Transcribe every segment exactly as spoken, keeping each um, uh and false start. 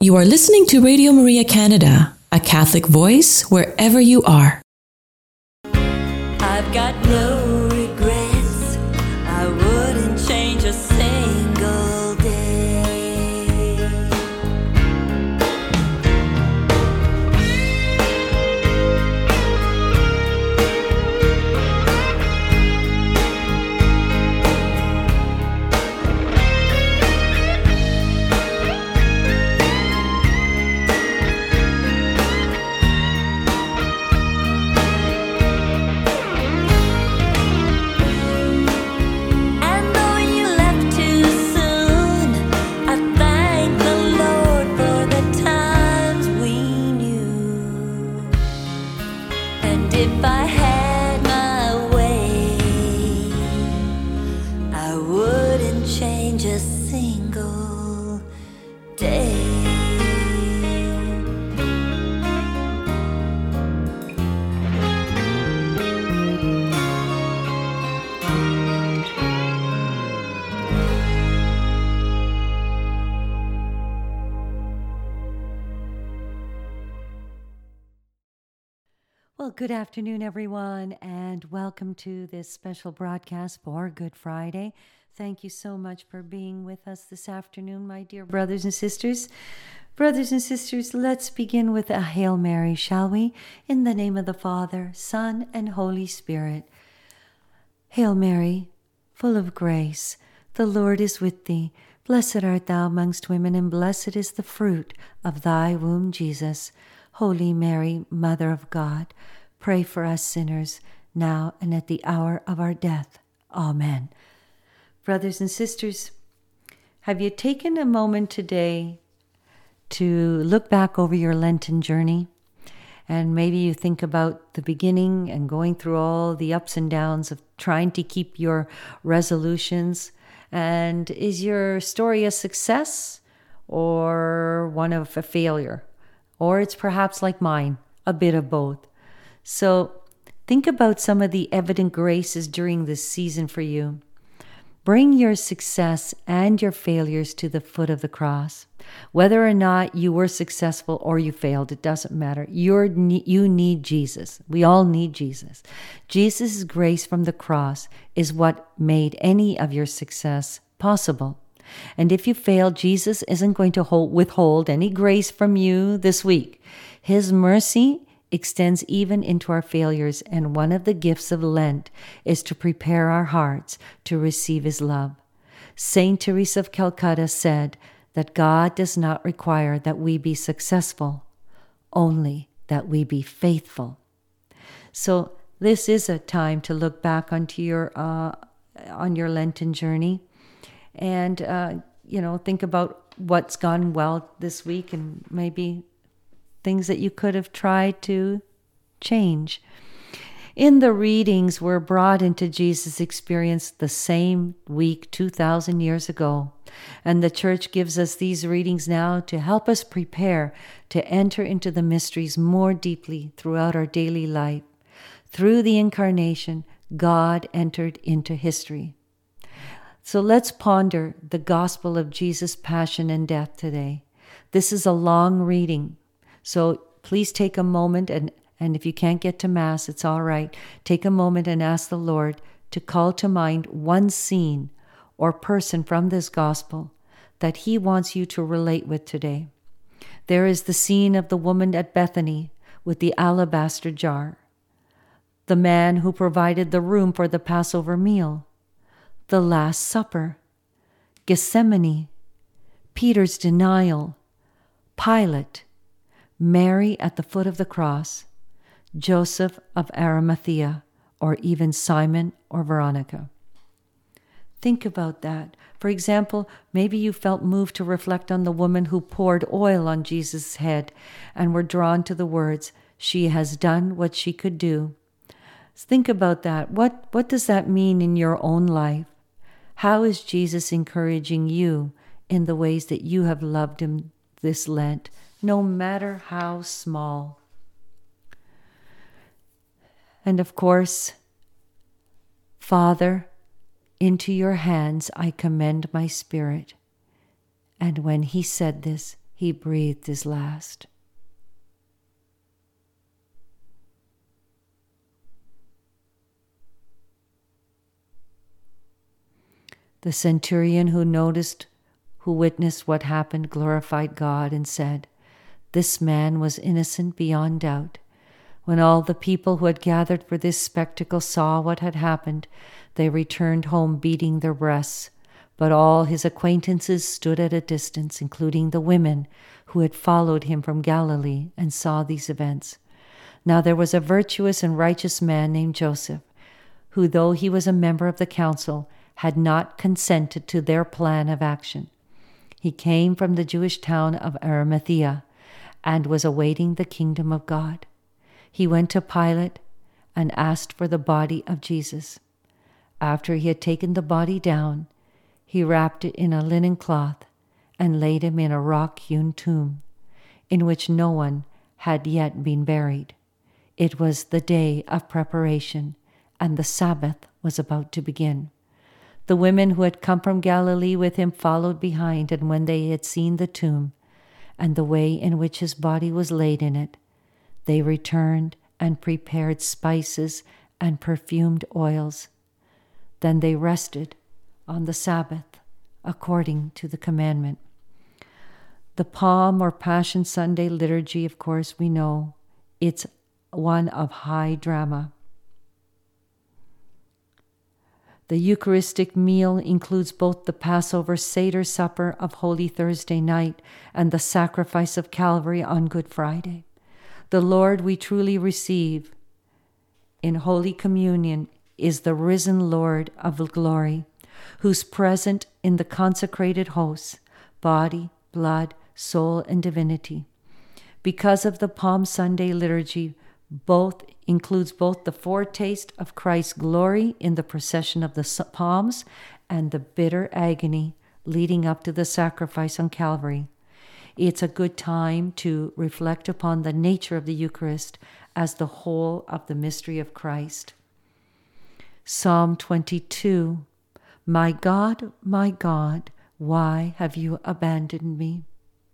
You are listening to Radio Maria Canada, a Catholic voice wherever you are. I've got no regrets. I wouldn't change a single day. If I had my way, I wouldn't change a single day. Well, good afternoon, everyone, and welcome to this special broadcast for Good Friday. Thank you so much for being with us this afternoon, my dear brothers and sisters. Brothers and sisters, let's begin with a Hail Mary, shall we? In the name of the Father, Son, and Holy Spirit. Hail Mary, full of grace, the Lord is with thee. Blessed art thou amongst women, and blessed is the fruit of thy womb, Jesus. Holy Mary, Mother of God, pray for us sinners, now and at the hour of our death. Amen. Brothers and sisters, have you taken a moment today to look back over your Lenten journey? And maybe you think about the beginning and going through all the ups and downs of trying to keep your resolutions. And is your story a success or one of a failure? Or it's perhaps like mine, a bit of both. So think about some of the evident graces during this season for you. Bring your success and your failures to the foot of the cross. Whether or not you were successful or you failed, it doesn't matter. You're, you need Jesus. We all need Jesus. Jesus' grace from the cross is what made any of your success possible. And if you fail, Jesus isn't going to hold, withhold any grace from you this week. His mercy extends even into our failures, and one of the gifts of Lent is to prepare our hearts to receive his love. Saint Teresa of Calcutta said that God does not require that we be successful, only that we be faithful. So this is a time to look back onto your uh, on your Lenten journey. And, uh, you know, think about what's gone well this week and maybe things that you could have tried to change. In the readings, we're brought into Jesus' experience the same week two thousand years ago. And the Church gives us these readings now to help us prepare to enter into the mysteries more deeply throughout our daily life. Through the Incarnation, God entered into history. So let's ponder the gospel of Jesus' passion and death today. This is a long reading, so please take a moment, and, and if you can't get to Mass, it's all right. Take a moment and ask the Lord to call to mind one scene or person from this gospel that he wants you to relate with today. There is the scene of the woman at Bethany with the alabaster jar, the man who provided the room for the Passover meal, the Last Supper, Gethsemane, Peter's denial, Pilate, Mary at the foot of the cross, Joseph of Arimathea, or even Simon or Veronica. Think about that. For example, maybe you felt moved to reflect on the woman who poured oil on Jesus' head and were drawn to the words, "She has done what she could do." Think about that. What, what does that mean in your own life? How is Jesus encouraging you in the ways that you have loved him this Lent, no matter how small? And of course, Father, into your hands I commend my spirit. And when he said this, he he breathed his last. The centurion who noticed, who witnessed what happened, glorified God and said, "This man was innocent beyond doubt." When all the people who had gathered for this spectacle saw what had happened, they returned home beating their breasts. But all his acquaintances stood at a distance, including the women who had followed him from Galilee and saw these events. Now there was a virtuous and righteous man named Joseph, who, though he was a member of the council, had not consented to their plan of action. He came from the Jewish town of Arimathea and was awaiting the kingdom of God. He went to Pilate and asked for the body of Jesus. After he had taken the body down, he wrapped it in a linen cloth and laid him in a rock-hewn tomb, in which no one had yet been buried. It was the day of preparation, and the Sabbath was about to begin. The women who had come from Galilee with him followed behind, and when they had seen the tomb and the way in which his body was laid in it, they returned and prepared spices and perfumed oils. Then they rested on the Sabbath according to the commandment. The Palm or Passion Sunday liturgy, of course, we know it's one of high drama. The Eucharistic meal includes both the Passover Seder supper of Holy Thursday night and the sacrifice of Calvary on Good Friday. The Lord we truly receive in Holy Communion is the risen Lord of glory, who's present in the consecrated hosts, body, blood, soul, and divinity. Because of the Palm Sunday liturgy, both includes both the foretaste of Christ's glory in the procession of the palms and the bitter agony leading up to the sacrifice on Calvary. It's a good time to reflect upon the nature of the Eucharist as the whole of the mystery of Christ. Psalm twenty-two, "My God, my God, why have you abandoned me?"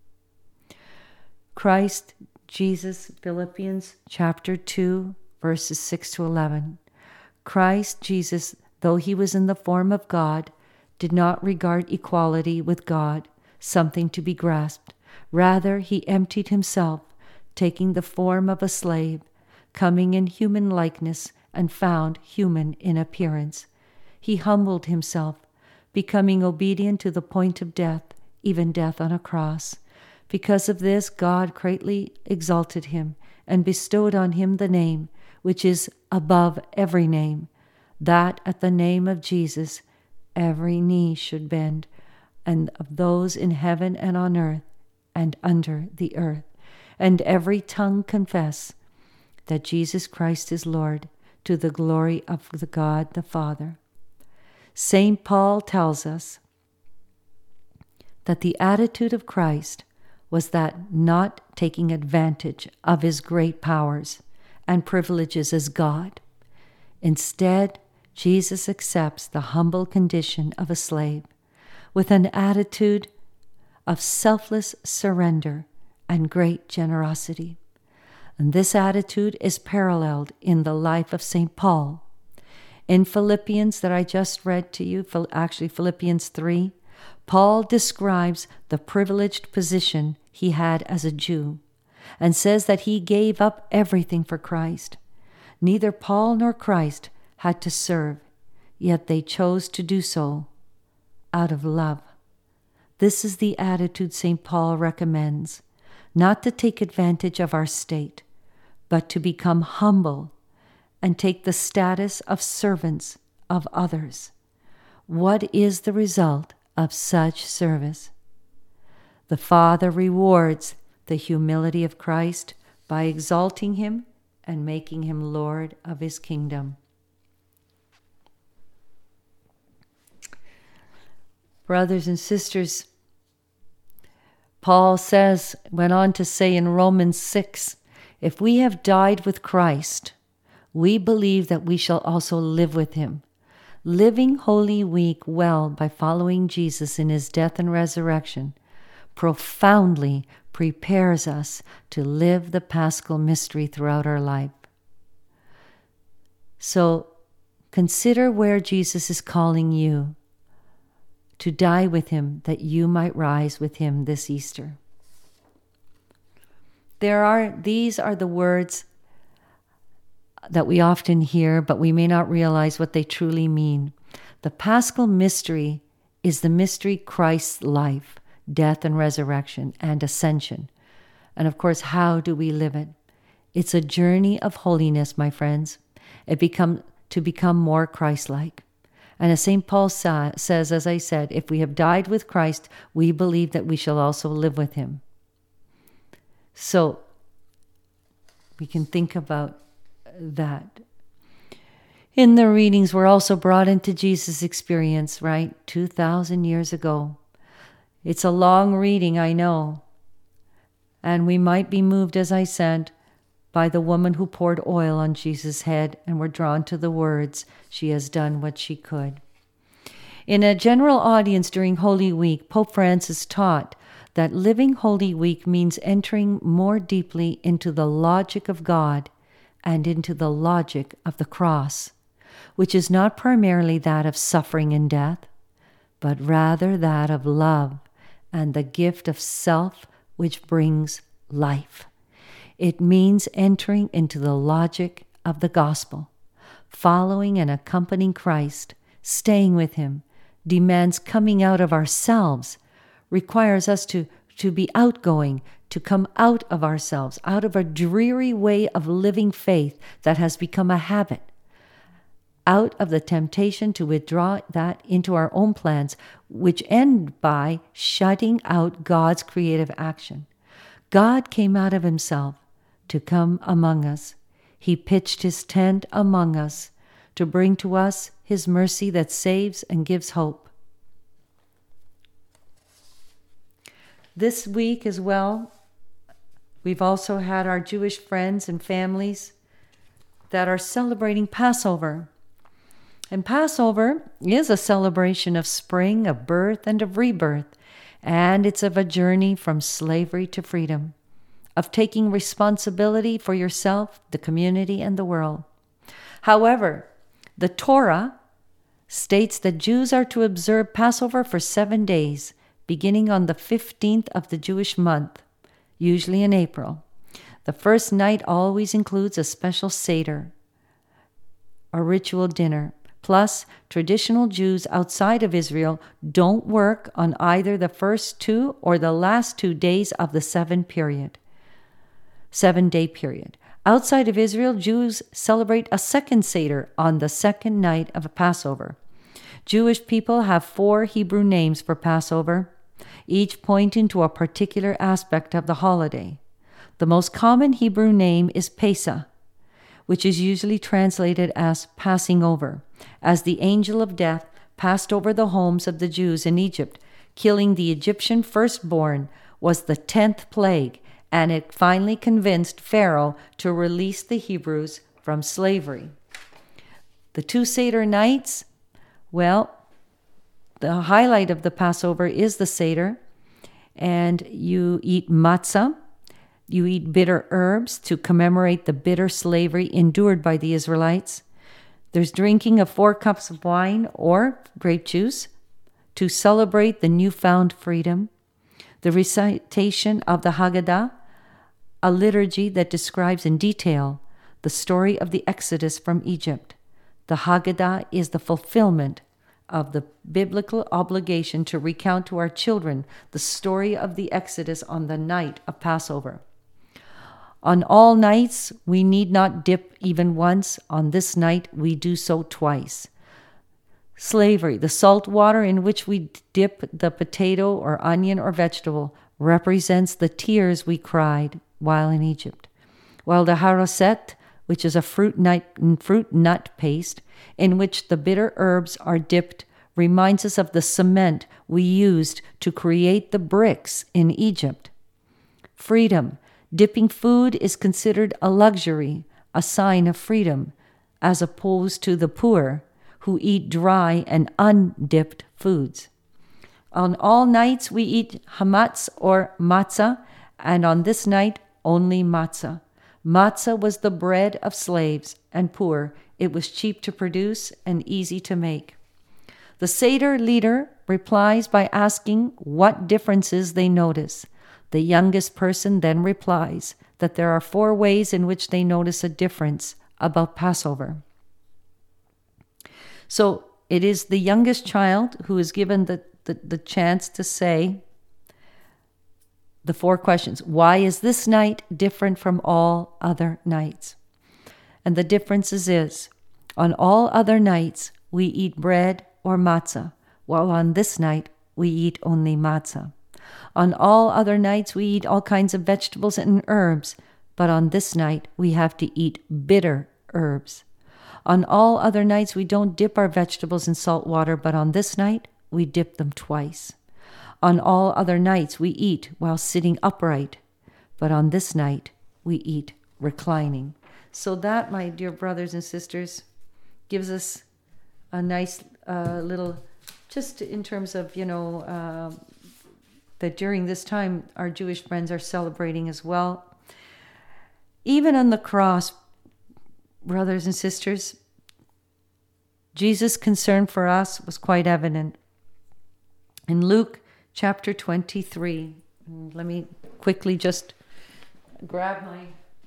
Christ Jesus, Philippians chapter two, verses six to eleven. Christ Jesus, though he was in the form of God, did not regard equality with God something to be grasped. Rather, he emptied himself, taking the form of a slave, coming in human likeness, and found human in appearance. He humbled himself, becoming obedient to the point of death, even death on a cross. Because of this, God greatly exalted him and bestowed on him the name which is above every name, that at the name of Jesus every knee should bend, and of those in heaven and on earth and under the earth, and every tongue confess that Jesus Christ is Lord, to the glory of the God the Father. Saint Paul tells us that the attitude of Christ was that not taking advantage of his great powers and privileges as God. Instead, Jesus accepts the humble condition of a slave with an attitude of selfless surrender and great generosity. And this attitude is paralleled in the life of Saint Paul. In Philippians that I just read to you, actually Philippians three, Paul describes the privileged position he had as a Jew and says that he gave up everything for Christ. Neither Paul nor Christ had to serve, yet they chose to do so out of love. This is the attitude Saint Paul recommends, not to take advantage of our state, but to become humble and take the status of servants of others. What is the result of such service? The Father rewards the humility of Christ by exalting him and making him Lord of his kingdom. Brothers and sisters, Paul says, went on to say in Romans six, if we have died with Christ, we believe that we shall also live with him, living Holy Week well by following Jesus in his death and resurrection. profoundly prepares us to live the Paschal mystery throughout our life. So consider where Jesus is calling you to die with him, that you might rise with him this Easter. There are, these are the words that we often hear, but we may not realize what they truly mean. The Paschal mystery is the mystery Christ's life, death and resurrection, and ascension. And of course, how do we live it? It's a journey of holiness, my friends. It become to become more Christ-like. And as Saint Paul sa- says, as I said, if we have died with Christ, we believe that we shall also live with him. So we can think about that. In the readings, we're also brought into Jesus' experience, right? two thousand years ago. It's a long reading, I know. And we might be moved, as I said, by the woman who poured oil on Jesus' head, and were drawn to the words, "She has done what she could." In a general audience during Holy Week, Pope Francis taught that living Holy Week means entering more deeply into the logic of God and into the logic of the cross, which is not primarily that of suffering and death, but rather that of love and the gift of self which brings life. It means entering into the logic of the gospel. Following and accompanying Christ, staying with him, demands coming out of ourselves, requires us to, to be outgoing, to come out of ourselves, out of a dreary way of living faith that has become a habit, out of the temptation to withdraw that into our own plans, which end by shutting out God's creative action. God came out of himself to come among us. He pitched his tent among us to bring to us his mercy that saves and gives hope. This week as well, we've also had our Jewish friends and families that are celebrating Passover. And Passover is a celebration of spring, of birth, and of rebirth. And it's of a journey from slavery to freedom, of taking responsibility for yourself, the community, and the world. However, the Torah states that Jews are to observe Passover for seven days, beginning on the fifteenth of the Jewish month, usually in April. The first night always includes a special Seder, a ritual dinner. Plus, traditional Jews outside of Israel don't work on either the first two or the last two days of the seven period, seven-day period. Outside of Israel, Jews celebrate a second Seder on the second night of Passover. Jewish people have four Hebrew names for Passover, each pointing to a particular aspect of the holiday. The most common Hebrew name is Pesach, which is usually translated as passing over, as the angel of death passed over the homes of the Jews in Egypt, killing the Egyptian firstborn, was the tenth plague, and it finally convinced Pharaoh to release the Hebrews from slavery. The two Seder nights, well, the highlight of the Passover is the Seder, and you eat matzah. You eat bitter herbs to commemorate the bitter slavery endured by the Israelites. There's drinking of four cups of wine or grape juice to celebrate the newfound freedom. The recitation of the Haggadah, a liturgy that describes in detail the story of the Exodus from Egypt. The Haggadah is the fulfillment of the biblical obligation to recount to our children the story of the Exodus on the night of Passover. On all nights, we need not dip even once. On this night, we do so twice. Slavery, the salt water in which we dip the potato or onion or vegetable, represents the tears we cried while in Egypt, while the haroset, which is a fruit nut, fruit nut paste in which the bitter herbs are dipped, reminds us of the cement we used to create the bricks in Egypt. Freedom. Dipping food is considered a luxury, a sign of freedom, as opposed to the poor who eat dry and undipped foods. On all nights we eat hamatz or matzah, and on this night only matzah. Matzah was the bread of slaves and poor. It was cheap to produce and easy to make. The Seder leader replies by asking what differences they notice. The youngest person then replies that there are four ways in which they notice a difference about Passover. So it is the youngest child who is given the, the, the chance to say the four questions. Why is this night different from all other nights? And the differences is, on all other nights we eat bread or matzah, while on this night we eat only matzah. On all other nights we eat all kinds of vegetables and herbs, but on this night we have to eat bitter herbs. On all other nights we don't dip our vegetables in salt water, but on this night we dip them twice. On all other nights we eat while sitting upright, but on this night we eat reclining. So that, my dear brothers and sisters, gives us a nice uh, little, just in terms of, you know, uh, that during this time our Jewish friends are celebrating as well. Even on the cross, brothers and sisters, Jesus' concern for us was quite evident. In Luke chapter twenty-three, let me quickly just grab my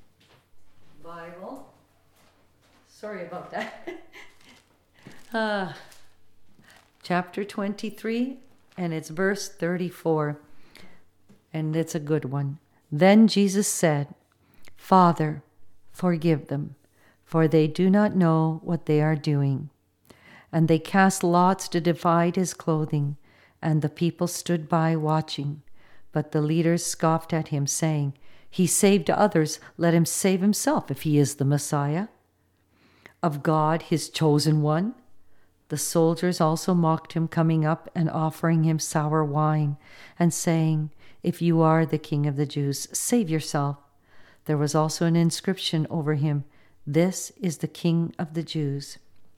Bible. Sorry about that. uh, chapter twenty-three, and it's verse thirty-four, and it's a good one. Then Jesus said, Father, forgive them, for they do not know what they are doing. And they cast lots to divide his clothing, and the people stood by watching. But the leaders scoffed at him, saying, He saved others, let him save himself if he is the Messiah of God, his chosen one. The soldiers also mocked him, coming up and offering him sour wine, and saying, If you are the King of the Jews, save yourself. There was also an inscription over him, This is the King of the Jews.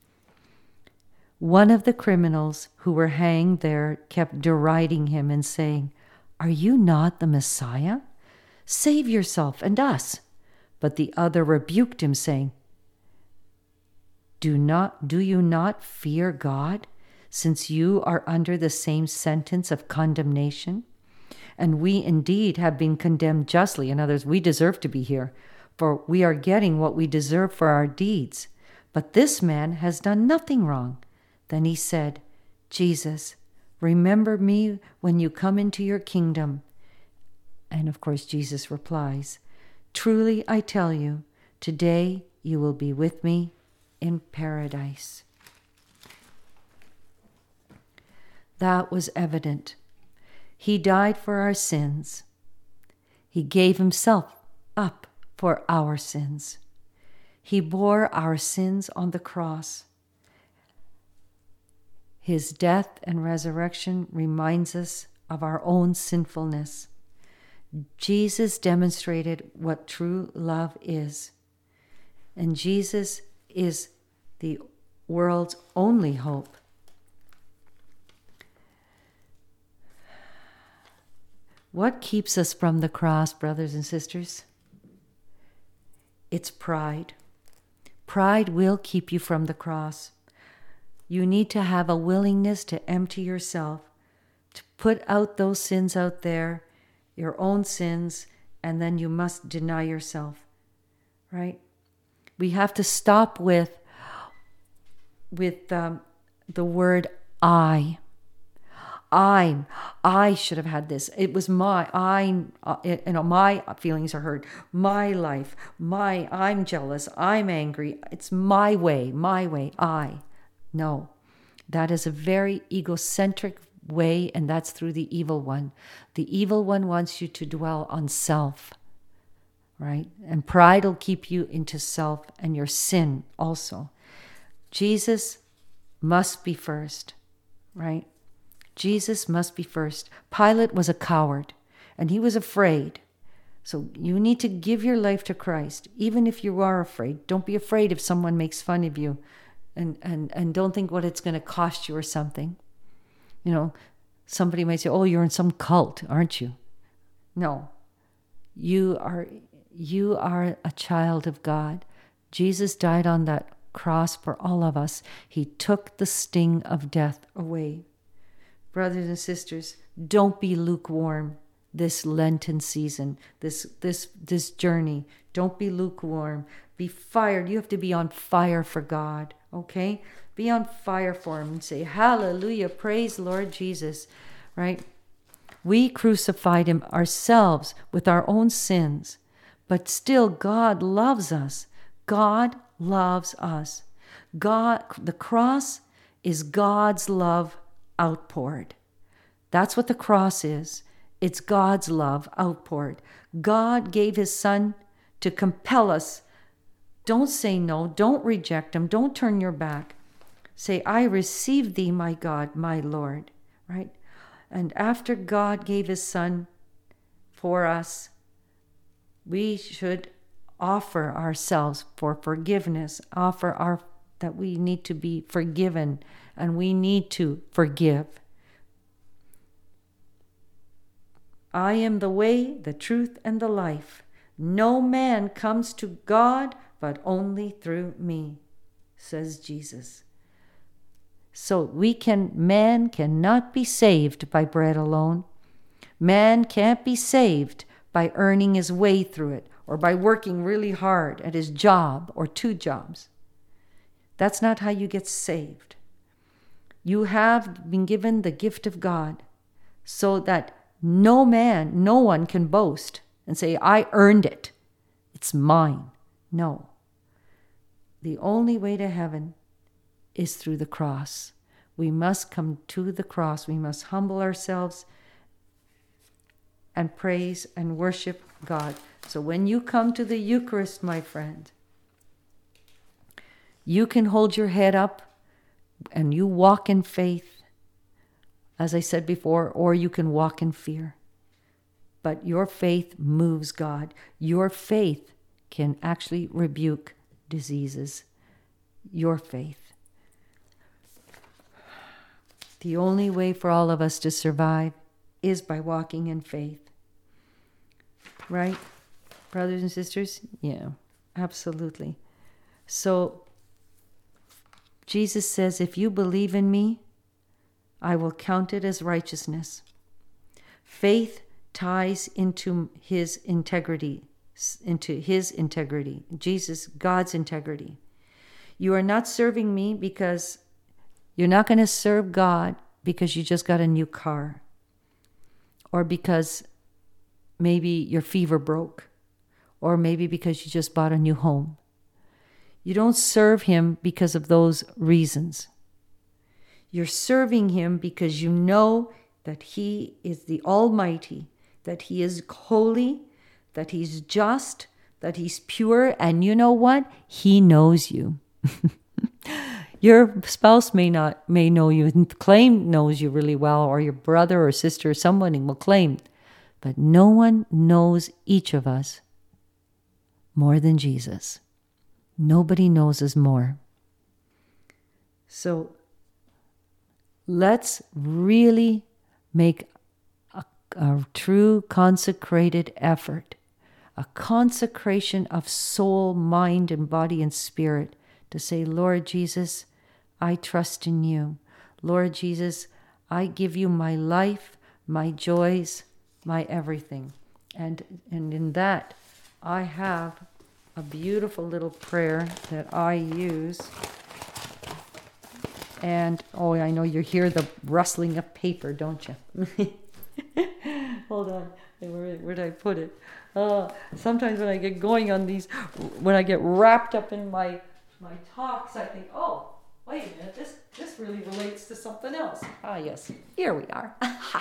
One of the criminals who were hanged there kept deriding him and saying, Are you not the Messiah? Save yourself and us. But the other rebuked him, saying, Do not, do you not fear God, since you are under the same sentence of condemnation? And we indeed have been condemned justly. In other words, we deserve to be here, for we are getting what we deserve for our deeds. But this man has done nothing wrong. Then he said, Jesus, remember me when you come into your kingdom. And of course, Jesus replies, Truly I tell you, today you will be with me in paradise. That was evident. He died for our sins. He gave himself up for our sins. He bore our sins on the cross. His death and resurrection reminds us of our own sinfulness. Jesus demonstrated what true love is. And Jesus is the world's only hope. What keeps us from the cross, brothers and sisters? It's pride. Pride will keep you from the cross. You need to have a willingness to empty yourself, to put out those sins out there, your own sins, and then you must deny yourself, right? We have to stop with, with um, the word I. I, I should have had this. It was my, I, uh, it, you know, my feelings are hurt. My life, my, I'm jealous, I'm angry. It's my way, my way, I. No, that is a very egocentric way, and that's through the evil one. The evil one wants you to dwell on self, right? And pride will keep you into self and your sin also. Jesus must be first, right? Jesus must be first. Pilate was a coward, and he was afraid. So you need to give your life to Christ, even if you are afraid. Don't be afraid if someone makes fun of you, and, and, and don't think what it's going to cost you or something. You know, Somebody might say, oh, you're in some cult, aren't you? No. You are, you are a child of God. Jesus died on that cross for all of us. He took the sting of death away. Brothers and sisters, don't be lukewarm this Lenten season, this this this journey. Don't be lukewarm. Be fired. You have to be on fire for God, okay? Be on fire for him and say, hallelujah, praise Lord Jesus, right? We crucified him ourselves with our own sins, but still God loves us. God loves us. God, the cross is God's love outpoured. That's what the cross is. It's God's love outpoured. God gave his son to compel us. Don't say no. Don't reject him. Don't turn your back. Say, I receive thee, my God, my Lord, right? And after God gave his son for us, we should offer ourselves for forgiveness, offer our that we need to be forgiven, and we need to forgive. I am the way, the truth, and the life. No man comes to God but only through me, says Jesus. So we can, man cannot be saved by bread alone. Man can't be saved by earning his way through it or by working really hard at his job or two jobs. That's not how you get saved. You have been given the gift of God so that no man, no one can boast and say, I earned it. It's mine. No. The only way to heaven is through the cross. We must come to the cross. We must humble ourselves and praise and worship God. So when you come to the Eucharist, my friend, you can hold your head up and you walk in faith, as I said before, or you can walk in fear. But your faith moves God. Your faith can actually rebuke diseases. Your faith. The only way for all of us to survive is by walking in faith. Right? Brothers and sisters? Yeah, absolutely. So, Jesus says, if you believe in me, I will count it as righteousness. Faith ties into his integrity, into his integrity, Jesus, God's integrity. You are not serving me because you're not going to serve God because you just got a new car or because maybe your fever broke or maybe because you just bought a new home. You don't serve him because of those reasons. You're serving him because you know that he is the Almighty, that he is holy, that he's just, that he's pure, and you know what? He knows you. Your spouse may not may know you and claim knows you really well, or your brother or sister or someone will claim, but no one knows each of us more than Jesus. Nobody knows us more. So let's really make a, a true consecrated effort, a consecration of soul, mind, and body and spirit to say, Lord Jesus, I trust in you. Lord Jesus, I give you my life, my joys, my everything. And, and in that, I have a beautiful little prayer that I use. And, oh, I know you hear the rustling of paper, don't you? Hold on. Where, where did I put it? Uh, sometimes when I get going on these, when I get wrapped up in my my talks, I think, oh, wait a minute, this, this really relates to something else. Ah, yes, here we are.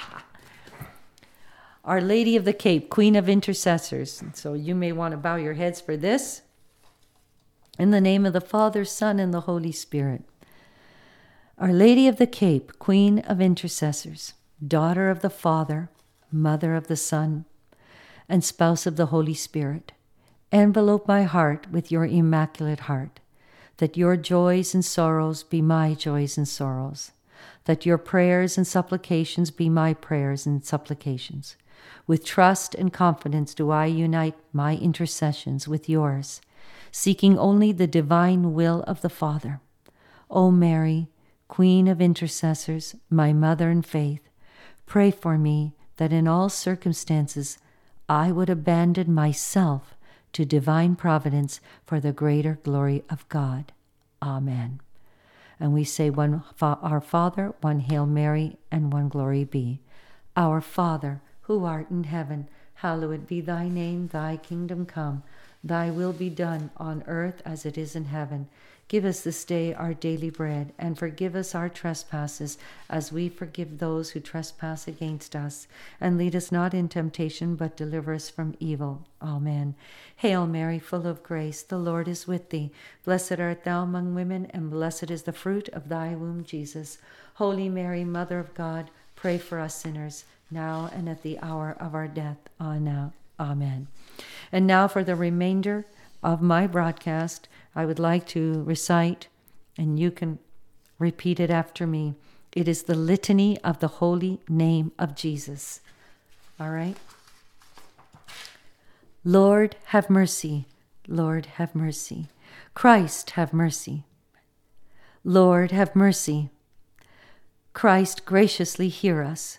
Our Lady of the Cape, Queen of Intercessors. And so you may want to bow your heads for this. In the name of the Father, Son, and the Holy Spirit. Our Lady of the Cape, Queen of Intercessors, daughter of the Father, mother of the Son, and spouse of the Holy Spirit, envelope my heart with your immaculate heart, that your joys and sorrows be my joys and sorrows. that your prayers and supplications be my prayers and supplications. With trust and confidence do I unite my intercessions with yours, seeking only the divine will of the Father. O Mary, Queen of intercessors, my mother in faith, pray for me that in all circumstances I would abandon myself to divine providence for the greater glory of God. Amen. And we say one Our Father, one Hail Mary, and one Glory be. Our Father, who art in heaven, hallowed be thy name, thy kingdom come. Thy will be done on earth as it is in heaven. Give us this day our daily bread, and forgive us our trespasses, as we forgive those who trespass against us. And lead us not in temptation, but deliver us from evil. Amen. Hail Mary, full of grace, the Lord is with thee. Blessed art thou among women, and blessed is the fruit of thy womb, Jesus. Holy Mary, Mother of God, pray for us sinners, now and at the hour of our death. Amen. And now for the remainder of my broadcast, I would like to recite, and you can repeat it after me. It is the litany of the holy name of Jesus. All right? Lord, have mercy. Lord, have mercy. Christ, have mercy. Lord, have mercy. Christ, graciously hear us.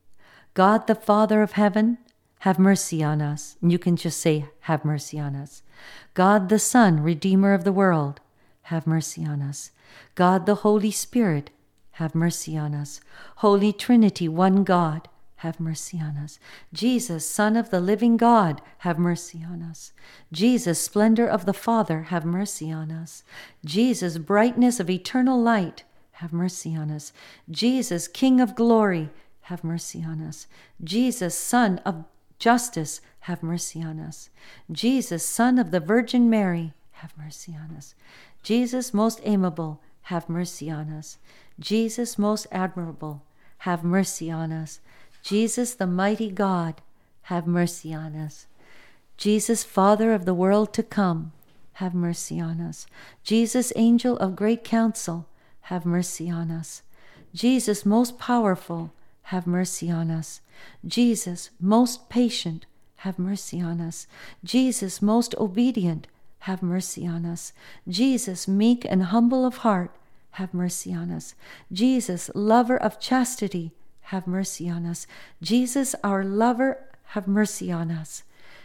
God, the Father of heaven, have mercy on us. And you can just say, have mercy on us. God the Son, Redeemer of the world, have mercy on us. God the Holy Spirit, have mercy on us. Holy Trinity, one God, have mercy on us. Jesus, Son of the living God, have mercy on us. Jesus, splendor of the Father, have mercy on us. Jesus, brightness of eternal light, have mercy on us. Jesus, King of glory, have mercy on us. Jesus, Son of justice, have mercy on us. Jesus, Son of the Virgin Mary, have mercy on us. Jesus, most amiable, have mercy on us. Jesus, most admirable, have mercy on us. Jesus, the mighty God, have mercy on us. Jesus, Father of the world to come, have mercy on us. Jesus, Angel of great counsel, have mercy on us. Jesus, most powerful, have mercy on us. Jesus, most patient, have mercy on us. Jesus, most obedient, have mercy on us. Jesus, meek and humble of heart, have mercy on us. Jesus, lover of chastity, have mercy on us. Jesus, our lover, have mercy on us.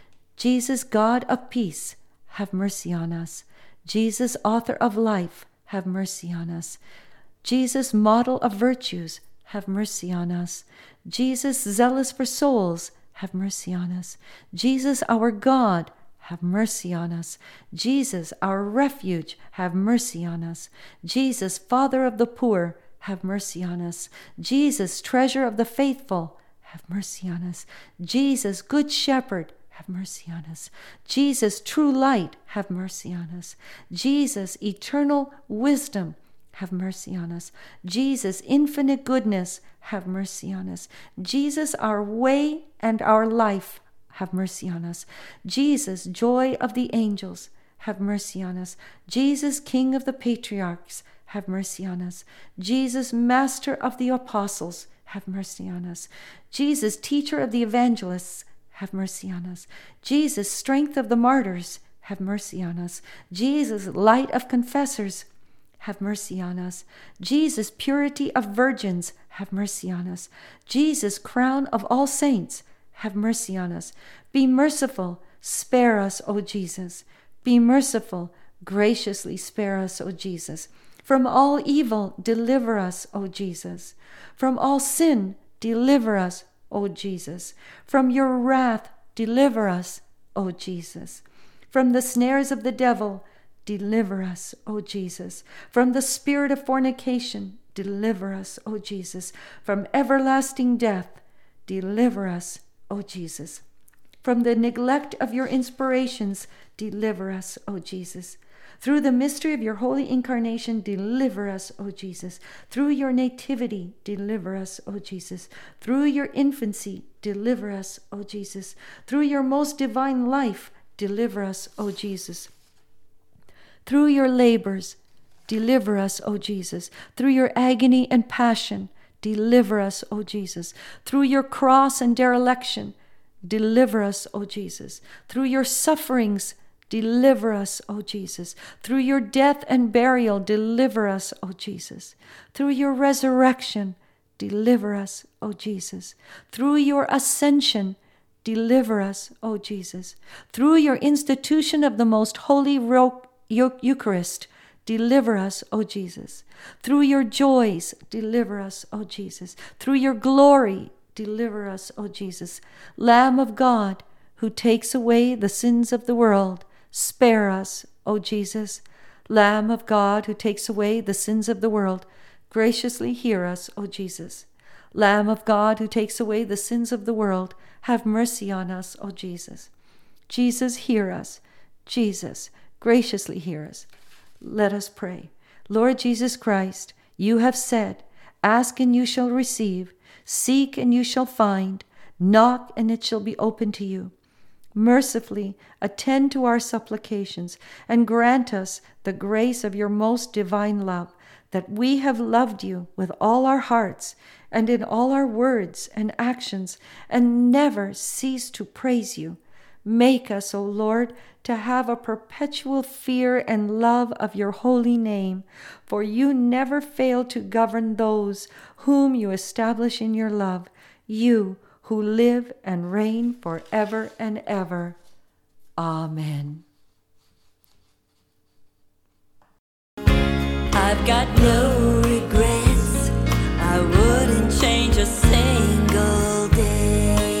Jesus, God of peace, have mercy on us. Jesus, author of life, have mercy on us. Jesus, model of virtues, have mercy on us. Jesus, zealous for souls, have mercy on us. Jesus, our God, have mercy on us. Jesus, our refuge, have mercy on us. Jesus, Father of the poor, have mercy on us. Jesus, treasure of the faithful, have mercy on us. Jesus, good shepherd, have mercy on us. Jesus, true light, have mercy on us. Jesus, eternal wisdom, have mercy on us. Jesus, infinite goodness, have mercy on us. Jesus, our way and our life, have mercy on us. Jesus, joy of the angels, have mercy on us. Jesus, King of the patriarchs, have mercy on us. Jesus, Master of the apostles, have mercy on us. Jesus, Teacher of the evangelists, have mercy on us. Jesus, Strength of the martyrs, have mercy on us. Jesus, Light of confessors, have mercy on us. Jesus, purity of virgins, have mercy on us. Jesus, crown of all saints, have mercy on us. Be merciful, spare us, O Jesus. Be merciful, graciously spare us, O Jesus. From all evil, deliver us, O Jesus. From all sin, deliver us, O Jesus. From your wrath, deliver us, O Jesus. From the snares of the devil, deliver us, O Jesus. From the spirit of fornication, deliver us, O Jesus. From everlasting death, deliver us, O Jesus. From the neglect of your inspirations, deliver us, O Jesus. Through the mystery of your holy incarnation, deliver us, O Jesus. Through your nativity, deliver us, O Jesus. Through your infancy, deliver us, O Jesus. Through your most divine life, deliver us, O Jesus. Through your labors, Deliver us, O Jesus, through your agony and passion. Deliver us, O Jesus, through your cross and dereliction. Deliver us, O Jesus, through your sufferings. Deliver us, O Jesus, through your death and burial. Deliver us, O Jesus, through your resurrection. Deliver us, O Jesus, through your ascension. Deliver us, O Jesus, through your institution of the most holy ro- Eucharist. Deliver us, O Jesus, through your joys. Deliver us, O Jesus, through your glory. Deliver us, O Jesus, Lamb of God, who takes away the sins of the world. Spare us, O Jesus, Lamb of God, who takes away the sins of the world. Graciously hear us, O Jesus. Lamb of God, who takes away the sins of the world, have mercy on us, O Jesus. Jesus, hear us. Jesus, graciously hear us. Let us pray. Lord Jesus Christ, you have said, ask and you shall receive, seek and you shall find, knock and it shall be opened to you. Mercifully attend to our supplications and grant us the grace of your most divine love, that we have loved you with all our hearts and in all our words and actions, and never cease to praise you. Make us, O Lord, to have a perpetual fear and love of your holy name, for you never fail to govern those whom you establish in your love, you who live and reign forever and ever. Amen. I've got no regrets. I wouldn't change a single day.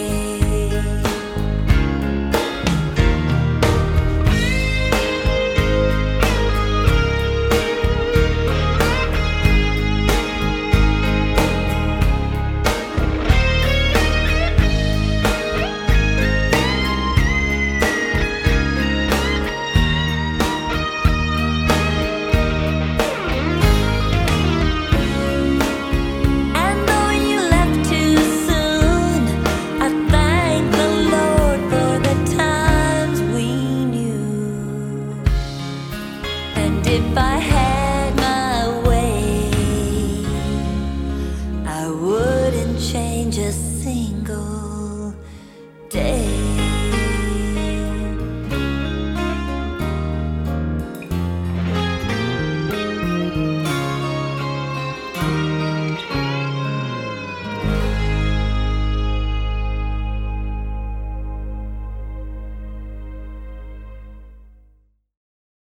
If I had my way, I wouldn't change a single day.